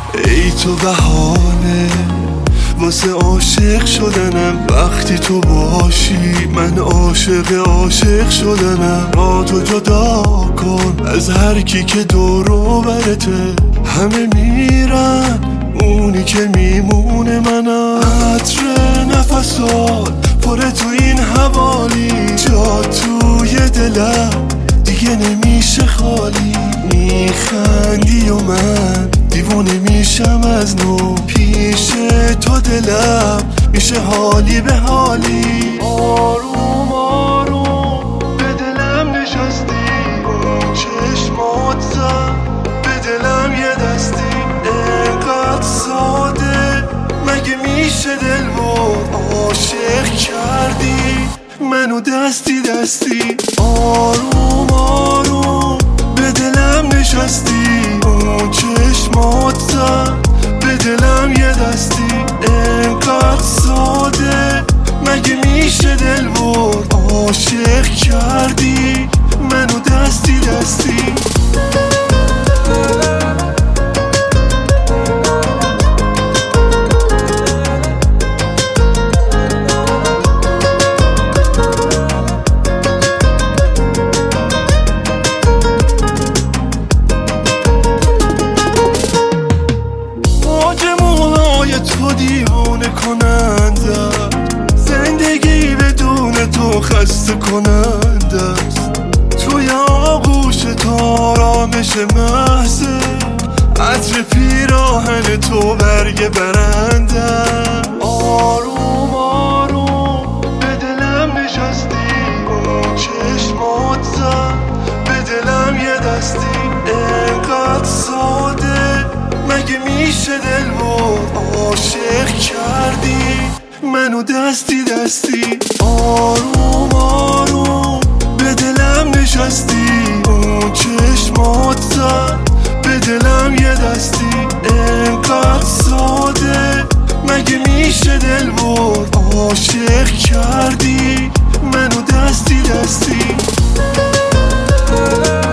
ای تو بهانه واسه عاشق شدنم، وقتی تو باشی من عاشق شدنم. را تو جدا کن از هر کی که دورو برته، همه میرن اونی که میمونه منم. عطر نفسات پره تو این حوالی، جا توی دلم دیگه نمیشه خالی. میخندی و من دیوونه میشم از نو، پیش تو دلم میشه حالی به حالی. آروم آروم به دلم نشستی، اون چشمات زد به دلم یه دستی. انقدر ساده مگه میشه دل بود، عاشق کردی منو دستی دستی. آروم آروم به دلم نشستی، اون چشمات زد به دلم یه دستی. انقدر ساده مگه میشه دل بود، عاشق کردی منو دستی دستی. تو دیوونه کننده، زندگی بدون تو خسته کننده است. توی آغوش تو آرامش محضه، عطر پیراهن تو برگ برنده. آروم آروم به دلم نشستی، اون چشمات زد به دلم یه دستی. انقدر ساده مگه میشه دل بود، عاشق کردی منو دستی دستی. آروم آروم به دلم نشستی، اون چشمات زد به دلم یه دستی. انقدر ساده مگه میشه دل بود، عاشق کردی منو دستی دستی.